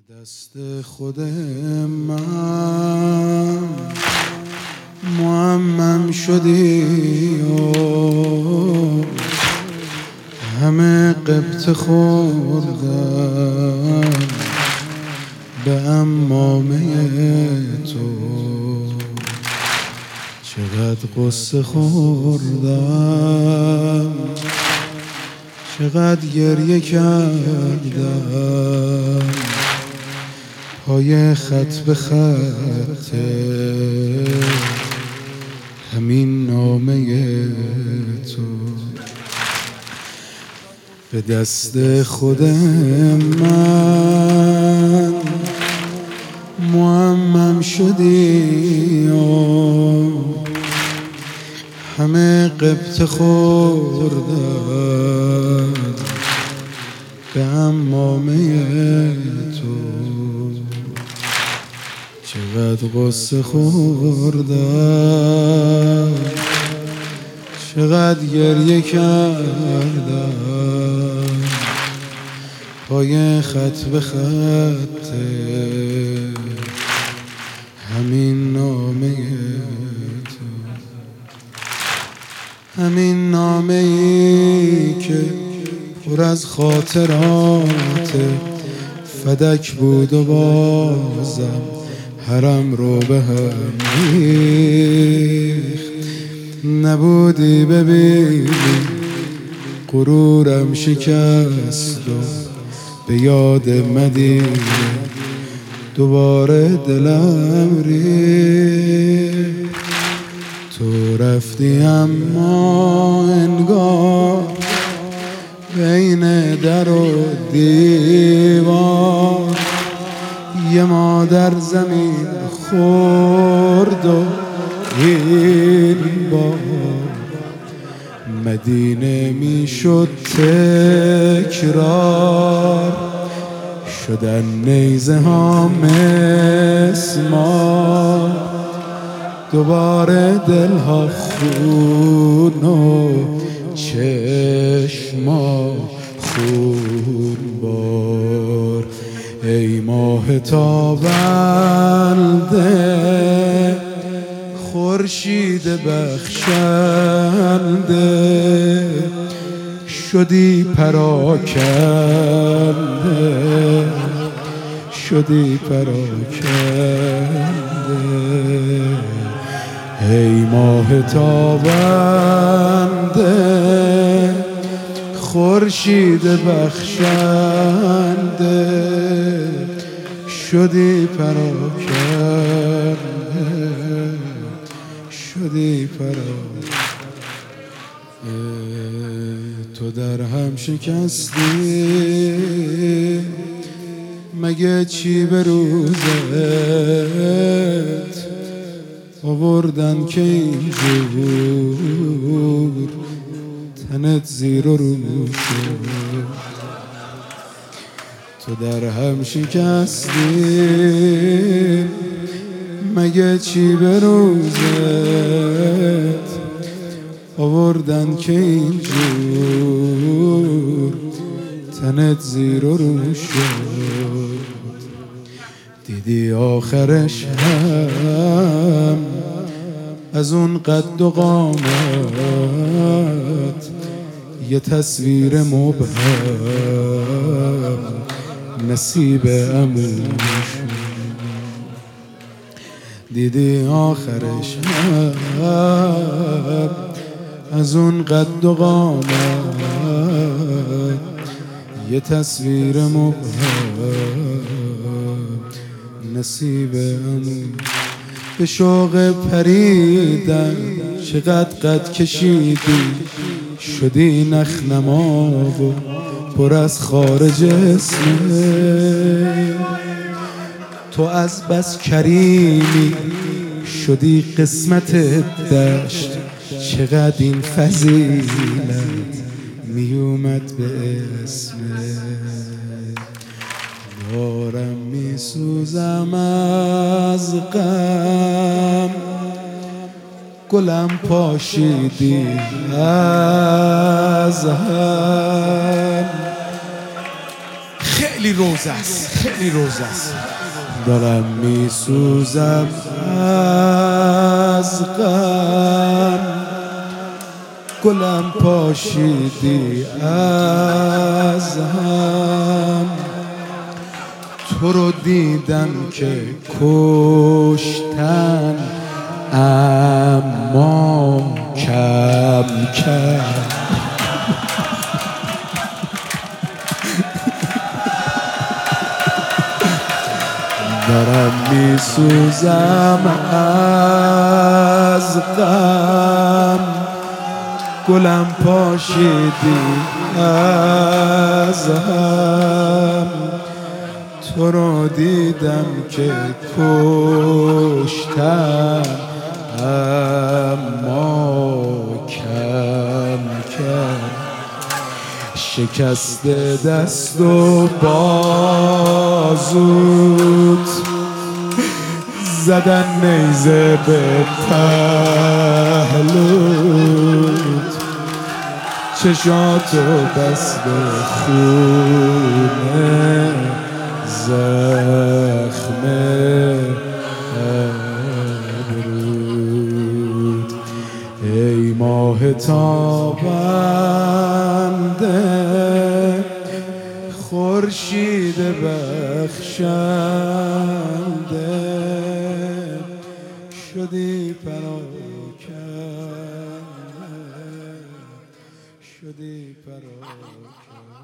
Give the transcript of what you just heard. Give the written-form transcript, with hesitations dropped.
دست خود من معمم شدی و همه قبط خوردم به عمامه تو. چقدر قصه خوردم، چقدر گریه کردم، پای خط به خط همین نامه تو. به دست خود من معمم شدی و همه قبط خوردم به عمامه تو. چقدر قصه خوردم، چقدر گریه کردم، پای خط به خط همین نامه تو. همین نامه ای که پر از خاطرات فدک بود و بازم حرم رو به هم ریخت. نبودی ببینی غرورم شکست و به یاد مدینه دوباره دلم ریخت. تو رفتی اما انگار بین در و دیوار یه مادر زمین خورد و این بار مدینه می شد تکرار. شدن نیزه ها مسمار، دوباره دل ها خون و چشما خون بار. ای ماه تابنده خورشید بخشنده، شدی پراکنده، شدی پراکنده. ای ماه تابنده خورشید بخشنده، شدی پراکنده، شدی پراکنده. تو در هم شکستی مگه چی به روزت آوردن که اینجور تنت زیر و رو شد. تو در هم شکستی مگه چی به روزت آوردن که اینجور تنت زیر و رو شد. دیدی آخرش هم از اون قد و قامت یه تصویر مبهم نصیب عموم شد. دیدی آخرش هم از اون قد و قامت یه تصویر مبهم نصیب عموم. به شوق پریدن چقدر قد کشیدی، شدی نخنما و پر از خار جسمه. تو از بس کریمی شدی قسمت دشت، چقدر این فضیلت میومد به اسمت. دارم میسوزم از غم، گلم پاشیدی از هم. خیلی خیلی روز است، خیلی روز است. دارم میسوزم از غم، گلم پاشیدی از هم. تو رو دیدم که کشتن، اما کم کم. دارم میسوزم از غم، گلم پاشیدی از هم. تو رو دیدم که کشتن، اما کم کم. شکست دست و بازوت، زدن نیزه به پهلوت. چشاتو بسته خونه، زخم ابرود. ای ماه تابنده، خورشید بخشنده، شدی پراکنده، شدی پراکنده.